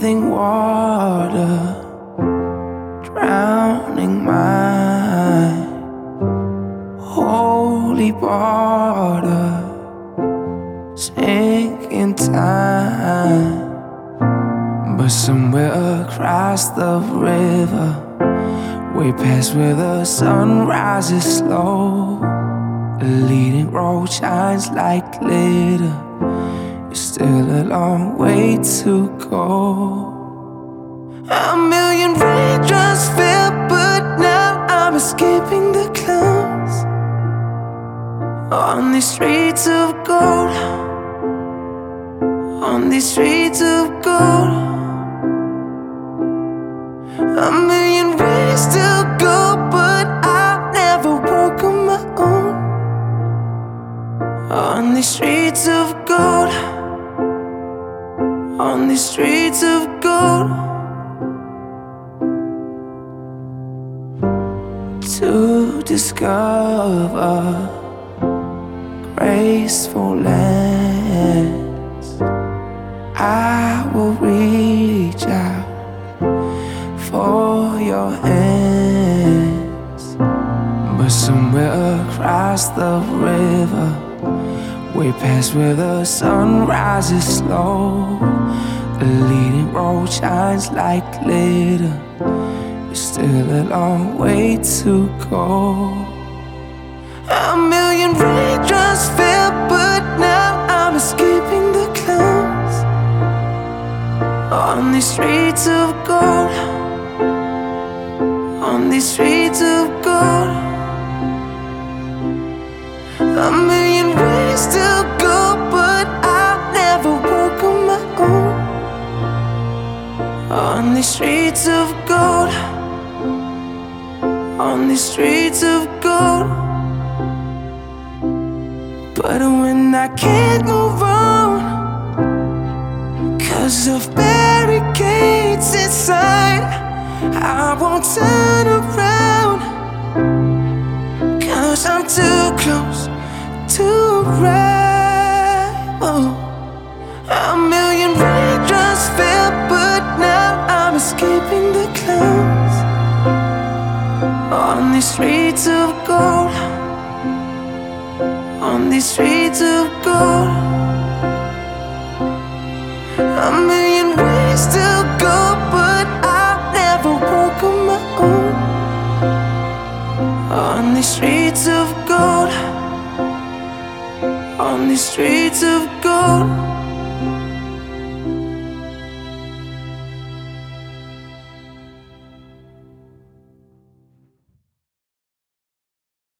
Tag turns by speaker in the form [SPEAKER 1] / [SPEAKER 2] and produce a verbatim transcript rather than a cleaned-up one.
[SPEAKER 1] healing water, drowning my holy border, sinking time. But somewhere across the river, way past where the sun rises slow, a leading road shines like glitter. It's still a long way to go. A million raindrops fell, but now I'm escaping the clouds on these streets of gold, on these streets of gold. A million ways to go, but I'll never walk on my own on these streets of gold, on these streets of gold. To discover graceful lands, I will reach out for your hands. But somewhere across the river, way past where the sun rises slow, the leading road shines like glitter. It's still a long way to go. A million raindrops fell, but now I'm escaping the clouds on these streets of gold, on these streets of gold. A million ways to go, but I'll never walk on my own on these streets of gold, on these streets of gold. But when I can't move on, 'cause of barricades inside, I won't turn around, 'cause I'm too close to ride. Oh. A million raindrops fell, but now I'm escaping the clouds on these streets of gold, on these streets of gold. A million ways to go, but I'll never walk on my own on these streets of gold, on these streets of gold.